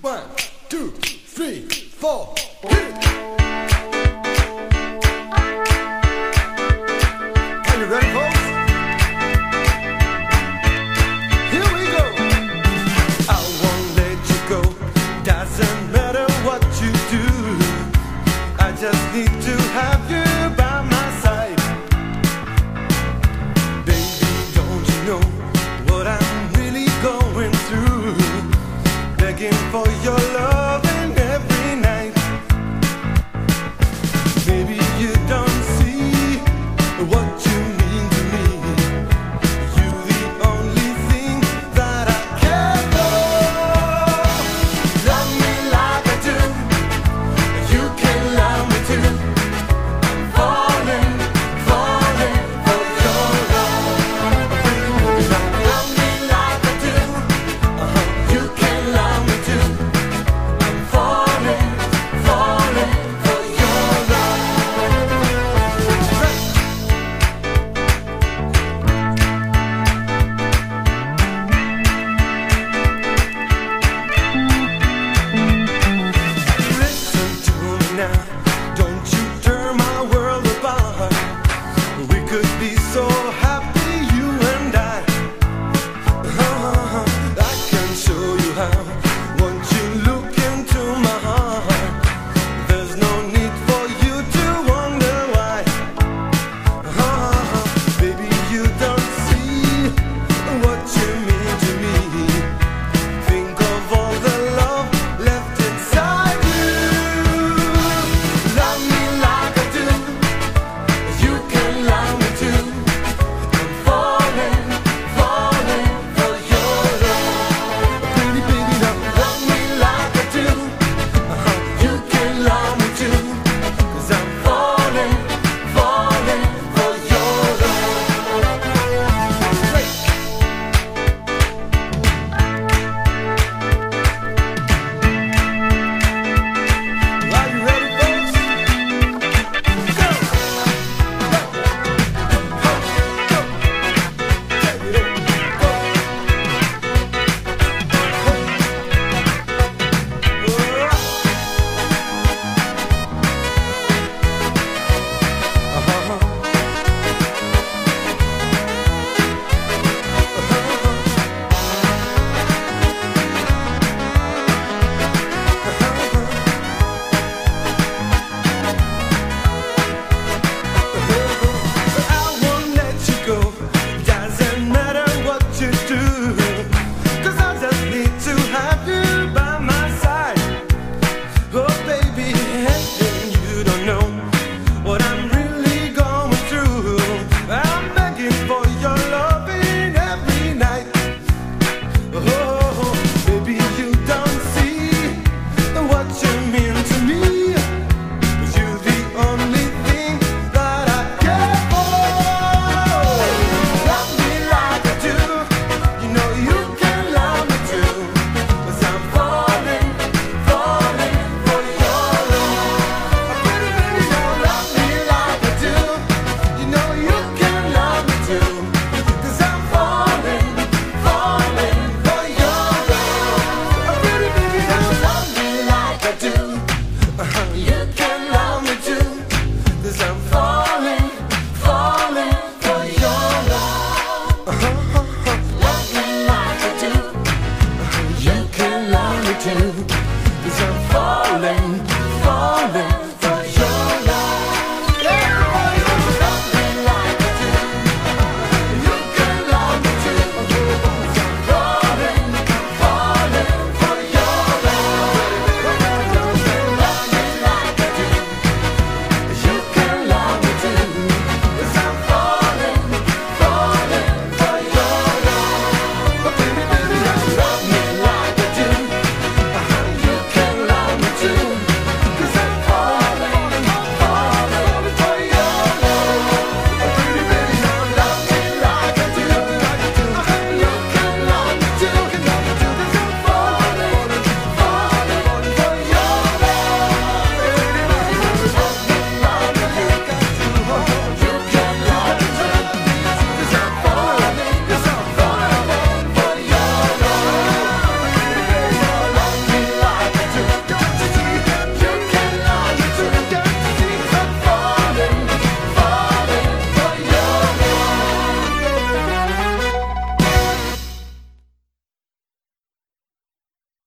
1, 2, 3, 4, hit! Are you ready, folks? Here we go. I won't let you go. Doesn't matter what you do. I just need to have you by my side. Baby, don't you know what I'm really going through? Begging for your loving every night. Maybe you don't see what you mean to me. You're the only thing that I care for. Love me like I do. You can love me too. I'm falling, falling for your love. Love me like I do. You can love me too. I'm falling, falling for your love. Listen to me now. Don't you turn my world apart. We could be so happy, you and I. I can show you how. Once you look into my heart, there's no need for you to wonder why. Baby, you don't see what you mean to me. Think of all the love left inside you. Love me like I do. You can love me too. I'm falling, falling for your love. Pretty baby, now love me like I do. You can love me too. 'Cause I'm falling, falling for your love. Are you ready, folks? Go! I won't let you go. Doesn't matter what you do. 'Cause I just need to have you by my side. Oh baby, and you don't know what I'm really going through. I'm begging for your loving every night. Oh, baby, you don't see what you mean to me. You're the only thing that I care for. Love me like I do. You know you can love me too. 'Cause I'm falling, falling for your love. Pretty baby, now love me like I do. You know you can love me too. 'Cause I'm falling, falling for your love. Pretty baby, now love me like I do. You can love me too. 'Cause I'm falling, falling for your love. Love me like I do. You can love me too.